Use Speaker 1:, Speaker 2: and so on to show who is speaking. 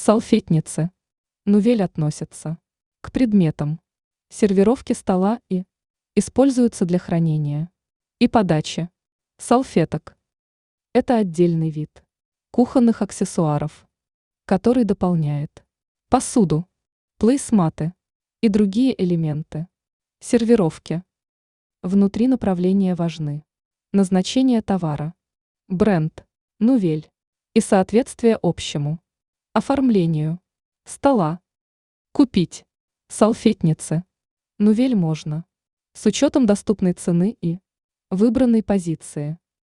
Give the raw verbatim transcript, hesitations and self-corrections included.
Speaker 1: Салфетницы. Нувель относятся к предметам сервировки стола и используются для хранения и подачи салфеток. Это отдельный вид кухонных аксессуаров, который дополняет посуду, плейсматы и другие элементы сервировки. Внутри направления важны назначение товара, бренд, нувель и соответствие общему оформлению стола. Купить салфетницы нувель можно с учетом доступной цены и выбранной позиции.